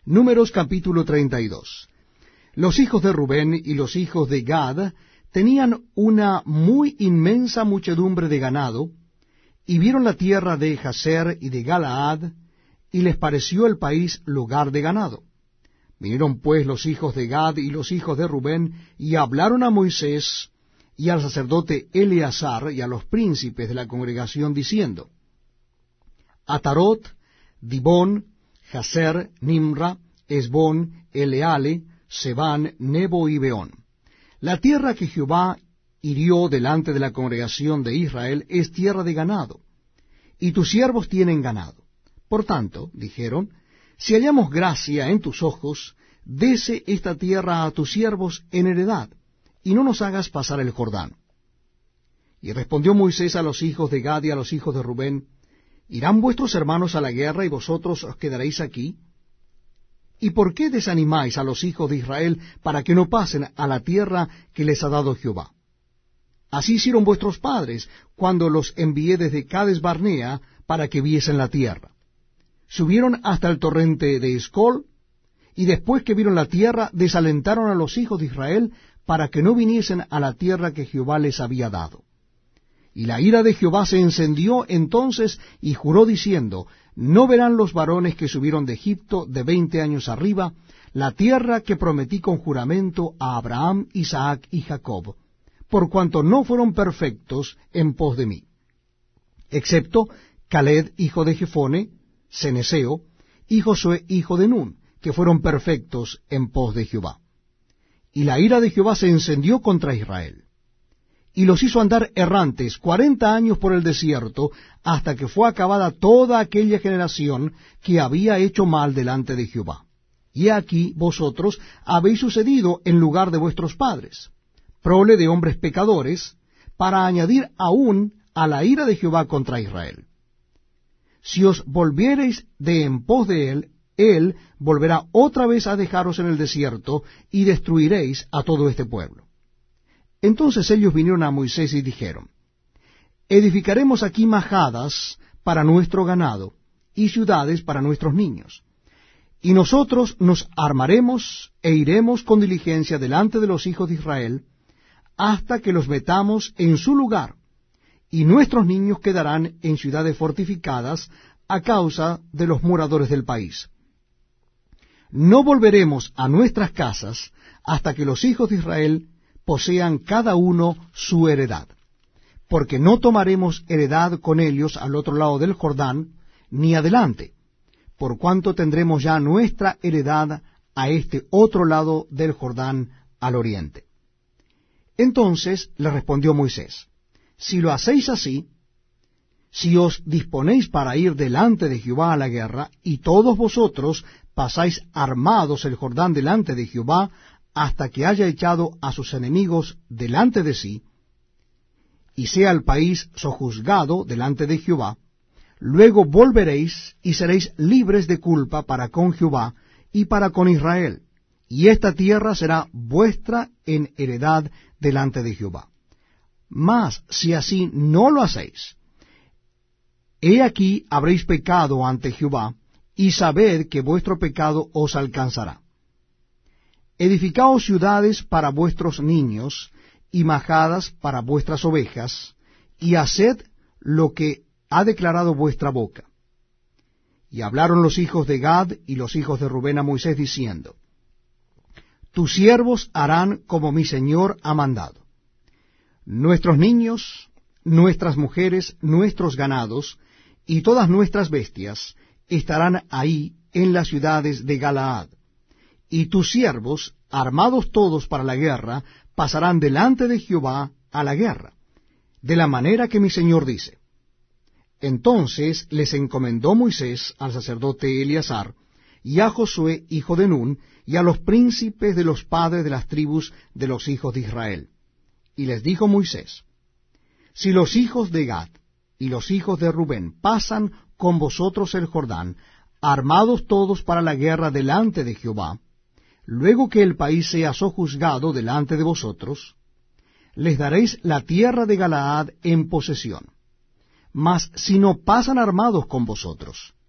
Números capítulo 32. Los hijos de Rubén y los hijos de Gad tenían una muy inmensa muchedumbre de ganado, y vieron la tierra de Jazer y de Galaad, y les pareció el país lugar de ganado. Vinieron pues los hijos de Gad y los hijos de Rubén, y hablaron a Moisés y al sacerdote Eleazar y a los príncipes de la congregación, diciendo: Atarot, Dibón, Jazer, Nimra, Esbón, Eleale, Sebán, Nebo y Beón. La tierra que Jehová hirió delante de la congregación de Israel es tierra de ganado, y tus siervos tienen ganado. Por tanto, dijeron, si hallamos gracia en tus ojos, dese esta tierra a tus siervos en heredad, y no nos hagas pasar el Jordán. Y respondió Moisés a los hijos de Gad y a los hijos de Rubén: ¿Irán vuestros hermanos a la guerra y vosotros os quedaréis aquí? ¿Y por qué desanimáis a los hijos de Israel para que no pasen a la tierra que les ha dado Jehová? Así hicieron vuestros padres cuando los envié desde Cades Barnea para que viesen la tierra. Subieron hasta el torrente de Escol, y después que vieron la tierra, desalentaron a los hijos de Israel para que no viniesen a la tierra que Jehová les había dado. Y la ira de Jehová se encendió entonces, y juró diciendo: no verán los varones que subieron de Egipto de 20 años arriba la tierra que prometí con juramento a Abraham, Isaac y Jacob, por cuanto no fueron perfectos en pos de mí, excepto Caleb hijo de Jefone, Ceneseo, y Josué hijo de Nun, que fueron perfectos en pos de Jehová. Y la ira de Jehová se encendió contra Israel, y los hizo andar errantes 40 años por el desierto, hasta que fue acabada toda aquella generación que había hecho mal delante de Jehová. Y aquí vosotros habéis sucedido en lugar de vuestros padres, prole de hombres pecadores, para añadir aún a la ira de Jehová contra Israel. Si os volviereis de en pos de él, él volverá otra vez a dejaros en el desierto, y destruiréis a todo este pueblo. Entonces ellos vinieron a Moisés y dijeron: edificaremos aquí majadas para nuestro ganado, y ciudades para nuestros niños. Y nosotros nos armaremos e iremos con diligencia delante de los hijos de Israel, hasta que los metamos en su lugar, y nuestros niños quedarán en ciudades fortificadas a causa de los moradores del país. No volveremos a nuestras casas hasta que los hijos de Israel posean cada uno su heredad, porque no tomaremos heredad con ellos al otro lado del Jordán, ni adelante, por cuanto tendremos ya nuestra heredad a este otro lado del Jordán, al oriente. Entonces le respondió Moisés: si lo hacéis así, si os disponéis para ir delante de Jehová a la guerra, y todos vosotros pasáis armados el Jordán delante de Jehová, hasta que haya echado a sus enemigos delante de sí, y sea el país sojuzgado delante de Jehová, luego volveréis y seréis libres de culpa para con Jehová y para con Israel, y esta tierra será vuestra en heredad delante de Jehová. Mas si así no lo hacéis, he aquí habréis pecado ante Jehová, y sabed que vuestro pecado os alcanzará. Edificaos ciudades para vuestros niños, y majadas para vuestras ovejas, y haced lo que ha declarado vuestra boca. Y hablaron los hijos de Gad y los hijos de Rubén a Moisés, diciendo: tus siervos harán como mi señor ha mandado. Nuestros niños, nuestras mujeres, nuestros ganados, y todas nuestras bestias estarán ahí en las ciudades de Galaad. Y tus siervos, armados todos para la guerra, pasarán delante de Jehová a la guerra, de la manera que mi señor dice. Entonces les encomendó Moisés al sacerdote Eleazar, y a Josué hijo de Nun, y a los príncipes de los padres de las tribus de los hijos de Israel. Y les dijo Moisés: si los hijos de Gad y los hijos de Rubén pasan con vosotros el Jordán, armados todos para la guerra delante de Jehová, luego que el país sea sojuzgado delante de vosotros, les daréis la tierra de Galaad en posesión. Mas si no pasan armados con vosotros,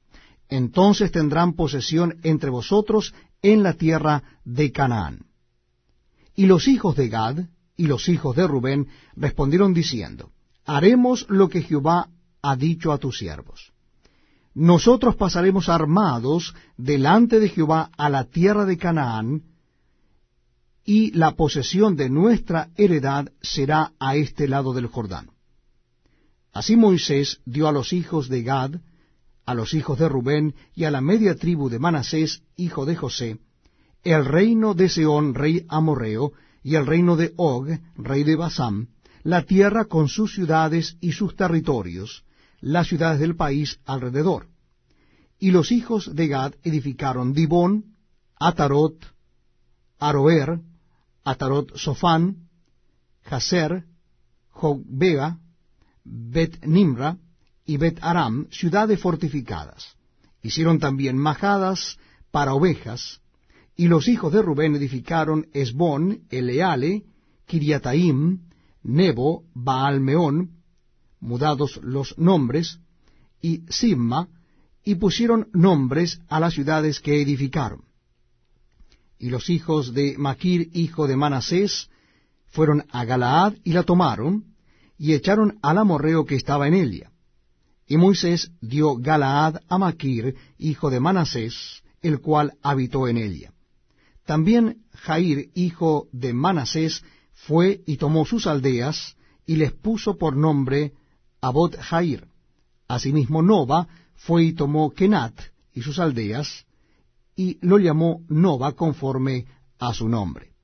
entonces tendrán posesión entre vosotros en la tierra de Canaán. Y los hijos de Gad y los hijos de Rubén respondieron diciendo, haremos lo que Jehová ha dicho a tus siervos. Nosotros pasaremos armados delante de Jehová a la tierra de Canaán, y la posesión de nuestra heredad será a este lado del Jordán. Así Moisés dio a los hijos de Gad, a los hijos de Rubén y a la media tribu de Manasés, hijo de José, el reino de Sehón, rey amorreo, y el reino de Og, rey de Basán, la tierra con sus ciudades y sus territorios, las ciudades del país alrededor. Y los hijos de Gad edificaron Dibón, Atarot, Aroer, Atarot Sofán, Jazer, Jogbega, Bet Nimra y Bet Aram, ciudades fortificadas. Hicieron también majadas para ovejas, y los hijos de Rubén edificaron Esbón, Eleale, Kiriataim, Nebo, Baalmeón, mudados los nombres, y Simma, y pusieron nombres a las ciudades que edificaron. Y los hijos de Maquir, hijo de Manasés, fueron a Galaad y la tomaron, y echaron al amorreo que estaba en Elia. Y Moisés dio Galaad a Maquir, hijo de Manasés, el cual habitó en Elia. También Jair, hijo de Manasés, fue y tomó sus aldeas, y les puso por nombre Abot Jair. Asimismo Noba fue y tomó Kenat y sus aldeas, y lo llamó Noba conforme a su nombre.